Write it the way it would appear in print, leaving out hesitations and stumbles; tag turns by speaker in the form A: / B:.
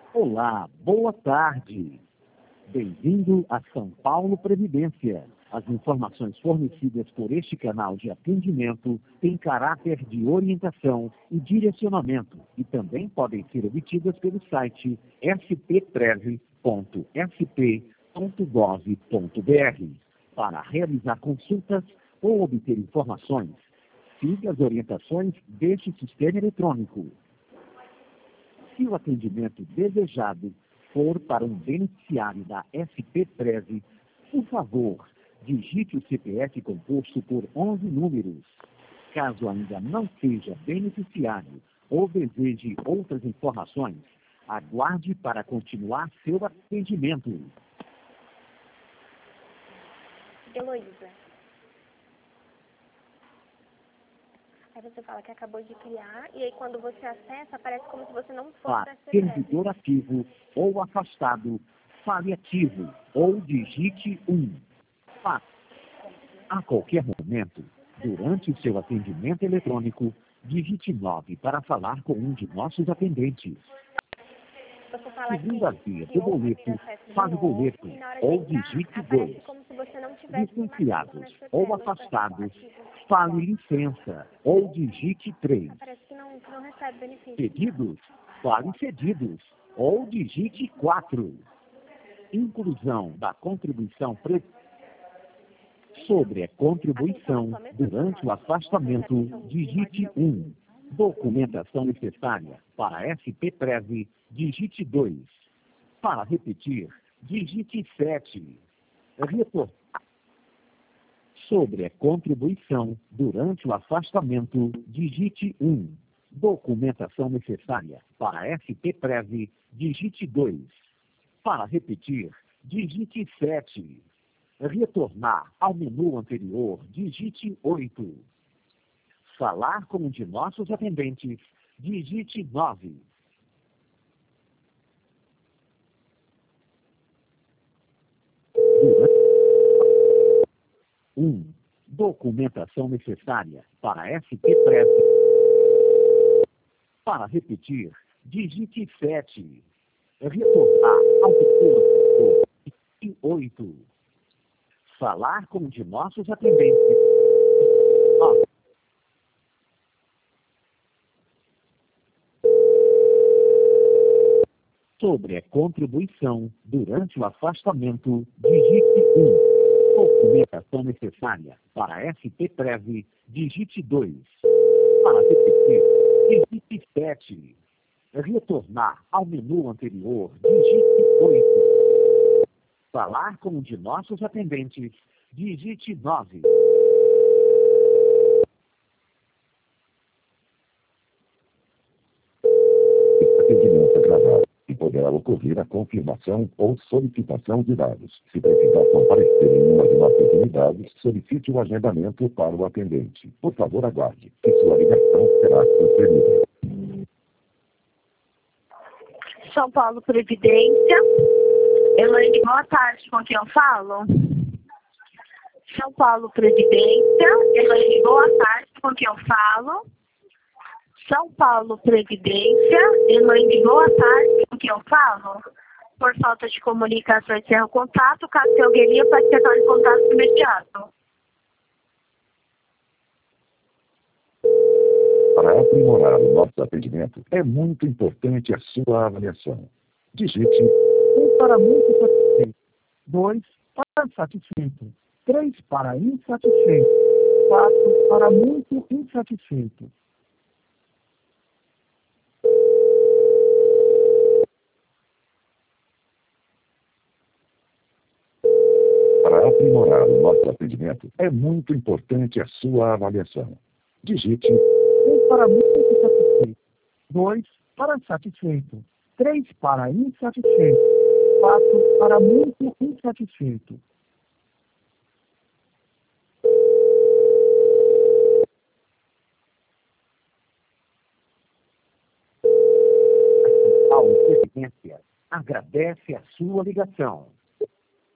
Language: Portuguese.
A: Olá, boa tarde. Bem-vindo a São Paulo Previdência. As informações fornecidas por este canal de atendimento têm caráter de orientação e direcionamento e também podem ser obtidas pelo site spprev.sp.gov.br. Para realizar consultas ou obter informações, siga as orientações deste sistema eletrônico. Se o atendimento desejado for para um beneficiário da SPPrev, por favor, digite o CPF composto por 11 números. Caso ainda não seja beneficiário ou deseje outras informações, aguarde para continuar seu atendimento.
B: Heloísa. Aí você fala que acabou de criar, e aí quando você acessa, aparece como se você não fosse da SPPrev.
A: Servidor ativo ou afastado, fale ativo ou digite 1. A qualquer momento, durante o seu atendimento eletrônico, digite 9 para falar com um de nossos atendentes.
B: Você fala
A: Segundo a via do
B: criou o
A: boleto,
B: primeiro acesso
A: fale
B: de
A: o
B: novo,
A: boleto
B: e na hora
A: ou
B: de entrar,
A: digite
B: aparece
A: 2.
B: como se você não tivesse
A: Licenciados ou afastados, fale licença ou digite 3.
B: Parece que não recebe benefício.
A: Pedidos, fale cedidos ou digite 4. Inclusão da contribuição sobre a contribuição durante o afastamento, digite 1. Documentação necessária para a SPPrev, digite 2. Para repetir, digite 7. Retornar sobre a contribuição durante o afastamento, digite 1. Documentação necessária para a SPPrev, digite 2. Para repetir, digite 7. Retornar ao menu anterior, digite 8. Falar com um de nossos atendentes, digite 9. Documentação necessária para a SPPrev. Para repetir, digite 7. Retornar ao menu anterior, digite 8. Falar com um de nossos atendentes. Sobre a contribuição durante o afastamento, digite 1. Documentação necessária para a SPPrev, digite 2. Para repetir, digite 7. Retornar ao menu anterior, digite 8. Falar com um de nossos atendentes, digite 9.
C: Atendimento gravado e poderá ocorrer a confirmação ou solicitação de dados. Se precisar comparecer em uma de nossas unidades, solicite o agendamento para o atendente. Por favor, aguarde, que sua ligação será transferida.
D: São Paulo Previdência. Elaine, boa tarde, com quem eu falo? São Paulo Previdência. Elaine, boa tarde, com quem eu falo? São Paulo Previdência. Elaine, boa tarde, com quem eu falo? Por falta de comunicação, encerra o contato. Caso tenha alguém linha, pode ser em contato imediato.
C: Para aprimorar o nosso atendimento, é muito importante a sua avaliação. Digite
E: 1 para muito satisfeito, 2 para satisfeito, 3 para insatisfeito, 4 para muito insatisfeito.
C: Para aprimorar o nosso atendimento, é muito importante a sua avaliação. Digite
E: 1 para muito satisfeito, 2 para satisfeito, 3 para insatisfeito, 4 para muito insatisfeito.
A: A São Paulo Previdência agradece a sua ligação.